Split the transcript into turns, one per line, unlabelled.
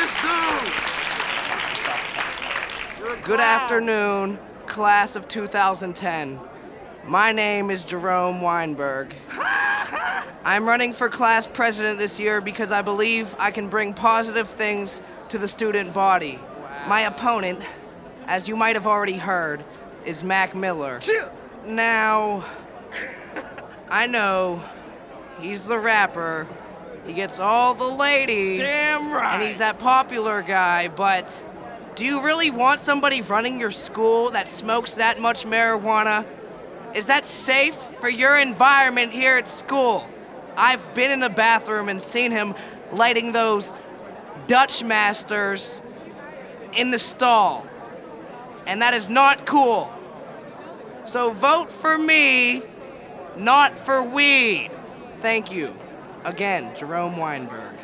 Good afternoon, class of 2010. My name is Jerome Weinberg. I'm running for class president this year because I believe I can bring positive things to the student body. My opponent, as you might have already heard, is Mac Miller. Now, I know he's the rapper. He gets all the ladies.
Damn right.
And he's that popular guy, but do you really want somebody running your school that smokes that much marijuana? Is that safe for your environment here at school? I've been in the bathroom and seen him lighting those Dutch Masters in the stall. And that is not cool. So vote for me, not for weed. Thank you. Again, Jerome Weinberg.